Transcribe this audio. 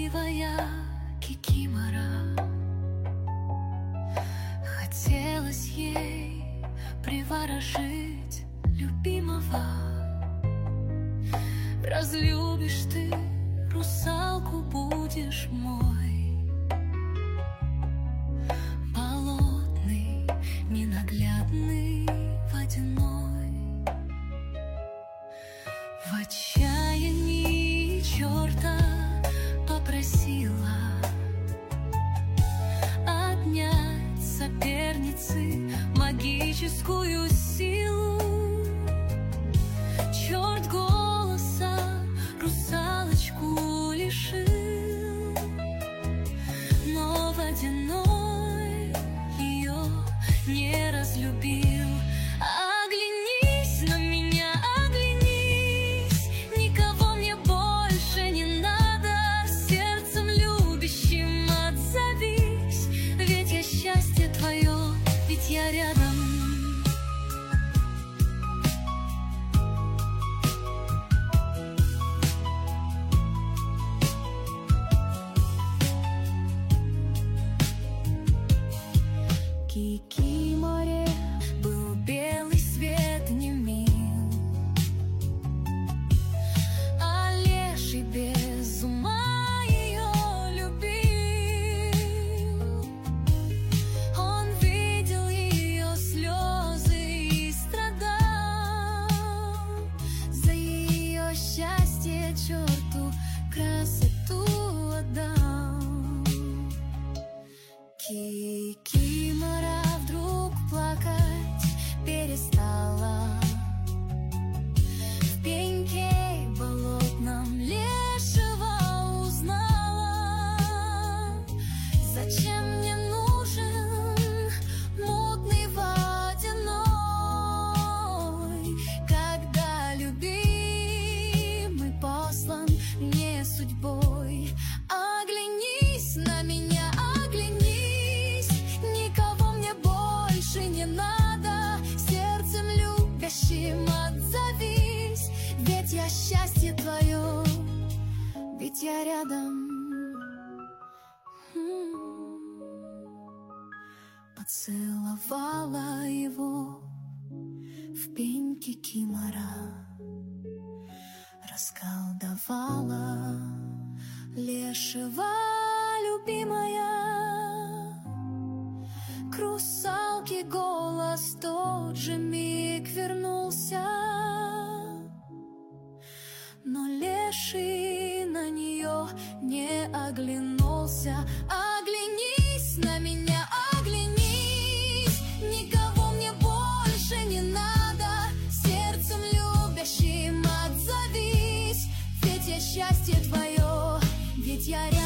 красивая кикимора. Хотелось ей приворожить любимого. Разлюбишь ты русалку, будешь мой. Болотный, ненаглядный, водяной. В отчаянии черта попросила отнять соперницы магическую силу. Черт голоса русалочку лишил, но водяной ее не разлюбил. Оглянись на меня, оглянись, никого мне больше не надо. Сердцем любящим отзовись, ведь я счастье твое, ведь я рядом. Кикиморе был белый свет, не мил, а леший без ума ее любил. Он видел ее слезы и страдал, за ее счастье черту красоту отдал. Кикимора вдруг плакать перестала. В пеньке болотном лешего узнала. Зачем мне нужен мутный водяной, когда любимый послан мне судьбой? Оглянись на меня, оглянись, никого мне больше не надо. Сердцем любящим отзовись, ведь я счастье твое, ведь я рядом. Поцеловала его в пень кикимора, расколдовала лешего любимая. К русалке голос тот же миг вернулся, но леший на нее не оглянулся. Оглянись на меня, оглянись, никого мне больше не надо. Сердцем любящим отзовись, ведь я счастье твое, ведь я рядом.